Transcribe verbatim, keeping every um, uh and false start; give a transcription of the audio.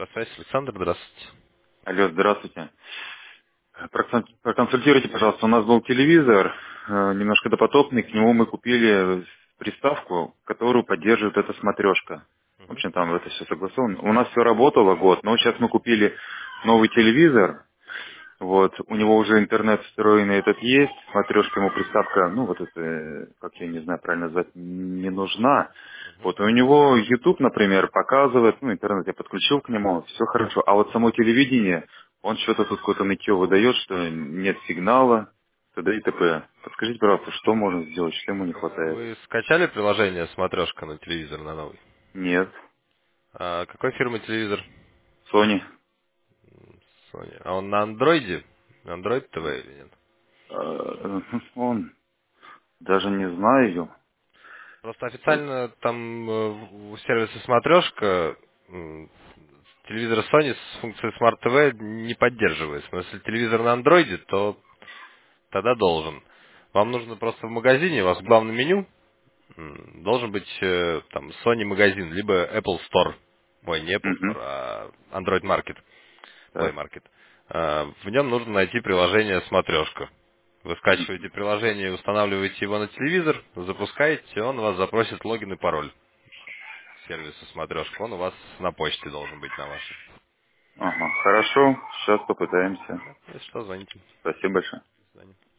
Электросвязь, Александр, здравствуйте. Алло, здравствуйте. Прокон- Проконсультируйте, пожалуйста, у нас был телевизор, э, немножко допотопный, к нему мы купили приставку, которую поддерживает эта смотрешка. В Мгм. общем, там это все согласовано. У нас все работало год, но сейчас мы купили новый телевизор, вот, у него уже интернет встроенный этот есть, смотрешка ему приставка, ну вот это, э, как я не знаю правильно назвать, не нужна. Вот, и у него YouTube, например, показывает, ну, интернет я подключил к нему, все хорошо. А вот само телевидение, он что-то тут какое-то нытье выдает, что нет сигнала, т.д. и т.п. Подскажите, пожалуйста, что можно сделать, что ему не Э, хватает? Вы скачали приложение «Смотрешка» на телевизор на новый? Нет. А какой фирмы телевизор? Sony. Sony. А он на андроиде? Android ти ви или нет? Э, Он, даже не знаю. Просто Вот. официально там э, в в сервисе «Смотрешка» м, телевизор Sony с функцией Smart ти ви не поддерживается. Но если телевизор на андроиде, то тогда должен. Вам нужно просто в магазине, у вас в главном меню м, должен быть э, там Sony магазин, либо Apple Store. Ой, не Apple Store, Мгм. а Android Market, Play Так. Market. А, В нем нужно найти приложение «Смотрешка». Вы скачиваете приложение, устанавливаете его на телевизор, запускаете, он у вас запросит логин и пароль сервиса «Смотрешка». Он у вас на почте должен быть на вашей. Ага, хорошо, сейчас попытаемся. Да, если что, звоните. Спасибо большое. До свидания.